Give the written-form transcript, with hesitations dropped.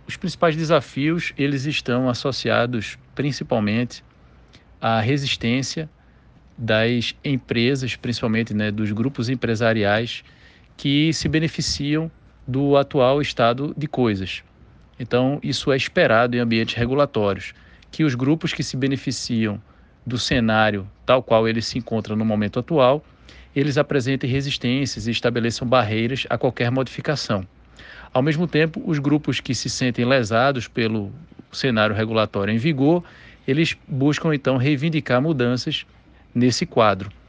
Os principais desafios, eles estão associados principalmente à resistência das empresas, principalmente, né, dos grupos empresariais que se beneficiam do atual estado de coisas. Então, isso é esperado em ambientes regulatórios, que os grupos que se beneficiam do cenário tal qual ele se encontra no momento atual, eles apresentem resistências e estabeleçam barreiras a qualquer modificação. Ao mesmo tempo, os grupos que se sentem lesados pelo cenário regulatório em vigor, eles buscam então reivindicar mudanças nesse quadro.